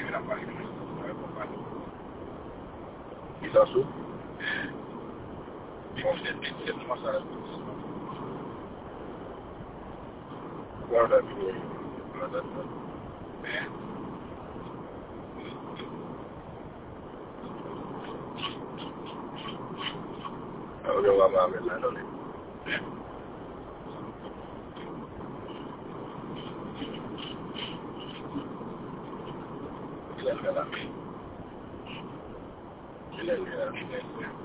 escribe la página, y lo sube. Diciendo más adelante. Guarda tu ahora vamos a ver la noche. Y la